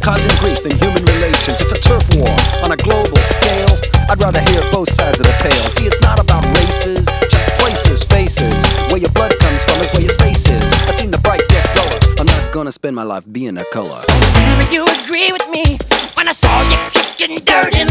causing grief in human relations. It's a turf war on a global scale. I'd rather hear both sides of the tale. See, it's not about races, just places, faces. Where your blood comes from is where your space is. I've seen the bright get duller. I'm not gonna spend my life being a color. Tell me you agree with me when I saw you kicking dirt in